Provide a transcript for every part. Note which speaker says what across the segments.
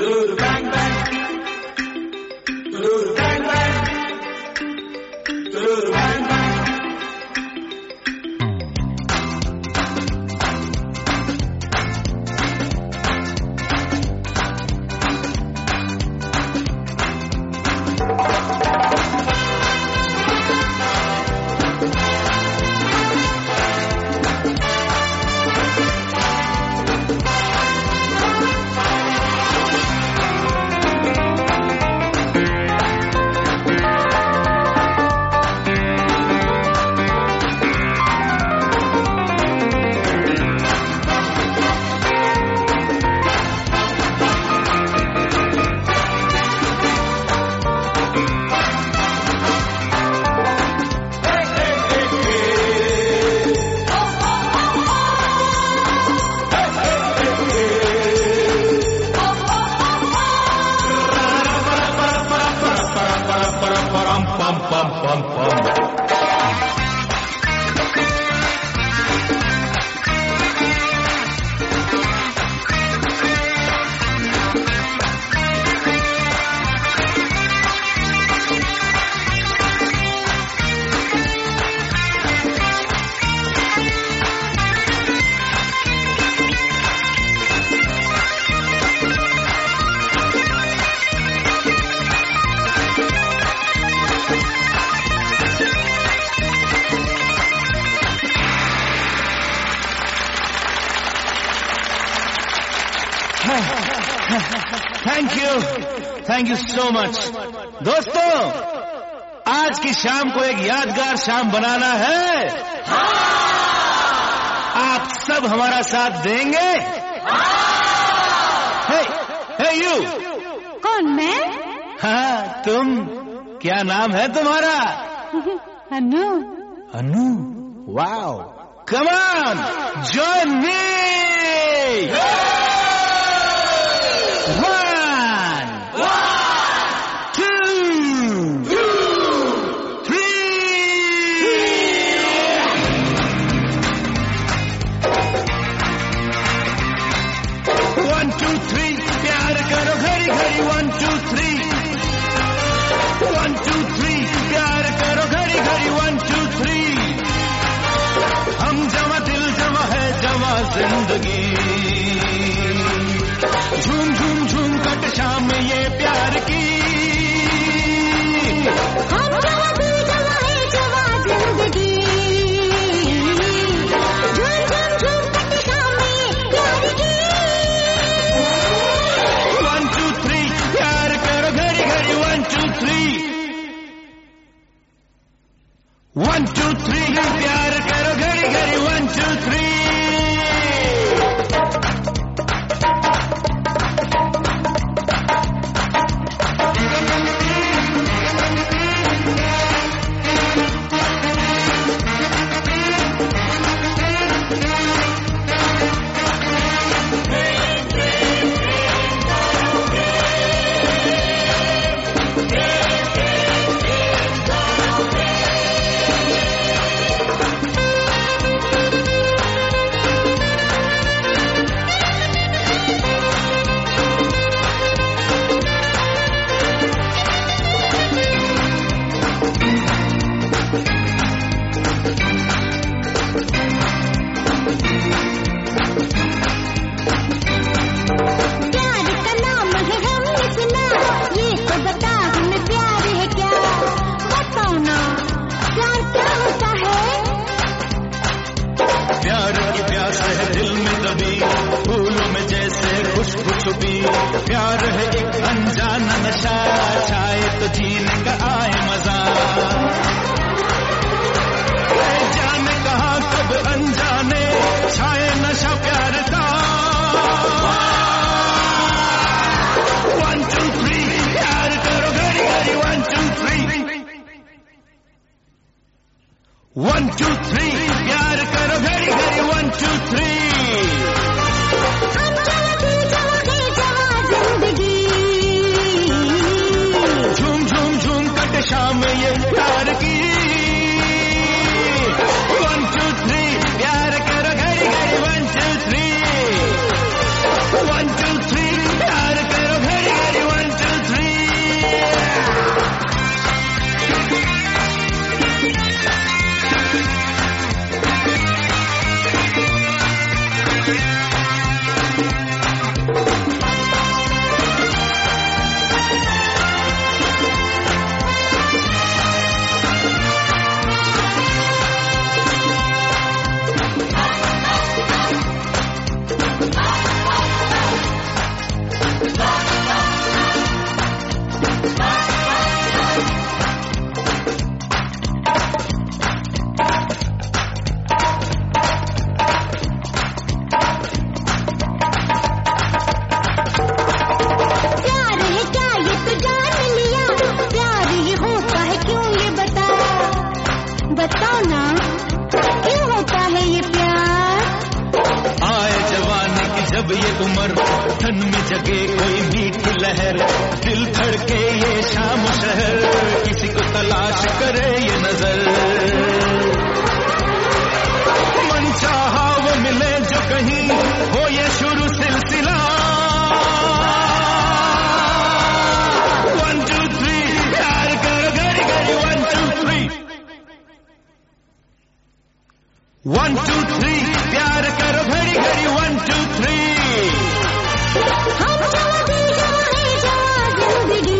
Speaker 1: Thank you so much. दोस्तों, आज की शाम को एक यादगार शाम बनाना है। आप सब हमारा साथ देंगे? Hey you.
Speaker 2: कौन, मैं?
Speaker 1: हाँ, तुम। क्या नाम है तुम्हारा?
Speaker 2: Anu.
Speaker 1: Anu? Wow, come on, join me.
Speaker 3: जिंदगी झूम झूम झूम कट शाम ये प्यार की।
Speaker 2: हम जवा दिल जवा है जवा जिंदगी झूम झूम झूम कट शाम ये प्यार की।
Speaker 3: 1 2 3 प्यार करो घड़ी घड़ी 1 2 3 1 2 3 प्यार करो घड़ी घड़ी 1 2 3। प्यार है एक अनजाना नशा, छाए तो जीने का आए मजा। जाने कहा कब अनजाने छाए नशा प्यार का। 1 2 3 प्यार करो घड़ी घड़ी 1 2 3 1 2 3 प्यार करो घड़ी घड़ी 1 2 3। शाम ये प्यार की 1 2 3 प्यार करो घड़ी घड़ी 1 2 3 1 2 3 प्यार करो घड़ी तन में जगे कोई मीठी लहर, दिल धड़के ये शाम शहर, किसी को तलाश करे ये नजर। मन चाहा वो मिले जो कहीं, हो ये शुरू सिलसिला। 1 2 3 प्यार करो घड़ी घड़ी 1 2 3 1 2 3 प्यार करो घड़ी घड़ी 1 2 3।
Speaker 2: हम जिंदगी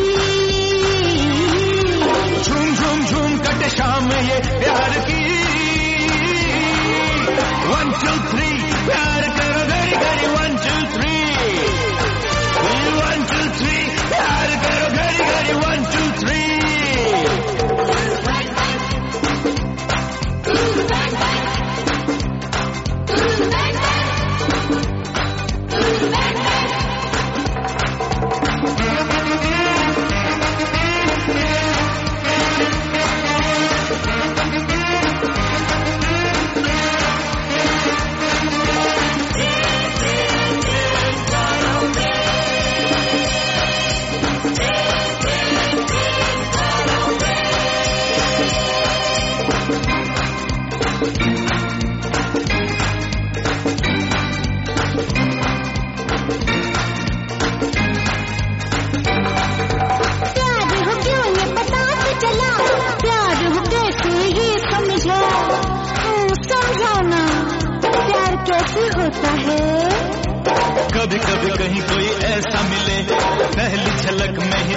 Speaker 3: झूम झूम झूम कटे शाम ये प्यार की। 1 2 3 प्यार करो घड़ी घड़ी 1 2 3 1 2 3 प्यार करो घड़ी घड़ी 1 2 3।
Speaker 2: होता है
Speaker 3: कभी कभी कहीं कोई ऐसा मिले, पहली झलक में ही